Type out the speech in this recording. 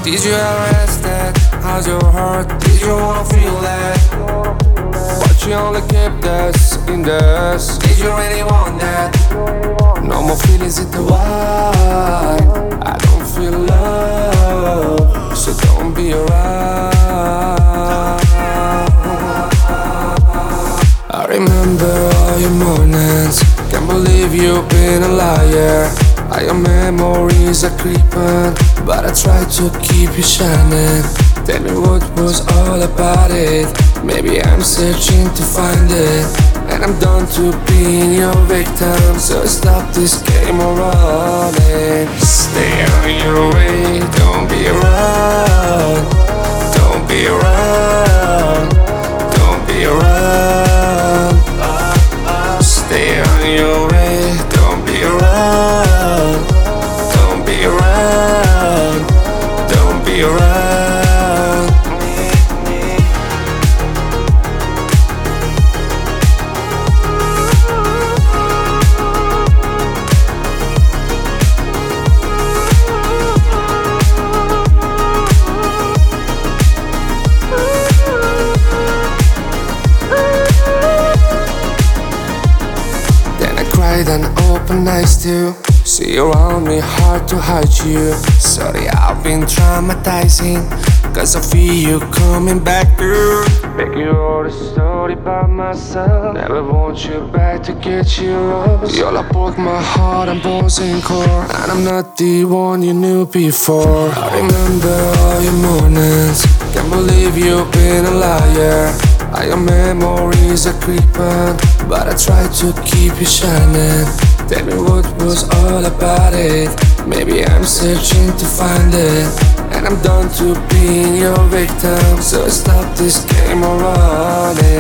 Did you ever ask that? How's your heart? Did you wanna feel that? But you only kept us in the us. Did you really want that? No more feelings in the wild. I don't feel love, so don't be around. I remember all your mornings. Can't believe you've been a liar. All your memories are creeping, but I try to keep you shining. Tell me what was all about it. Maybe I'm searching to find it, and I'm done to being your victim. So stop this game of running. Stay on your way, don't be around. Don't be around. Don't be around. Stay on your way, don't be around. Don't be around. Don't be around. And open eyes to see around me, hard to hide you. Sorry, I've been traumatizing, cause I feel you coming back through. Make you all the story by myself. Never want you back to get you rose. You'll have broke my heart and bones and core, and I'm not the one you knew before. I remember all your mornings. Can't believe you've been a liar. All your memories are creeping, but I try to keep you shining. Tell me what was all about it. Maybe I'm searching to find it, and I'm done to being your victim. So stop this game of running.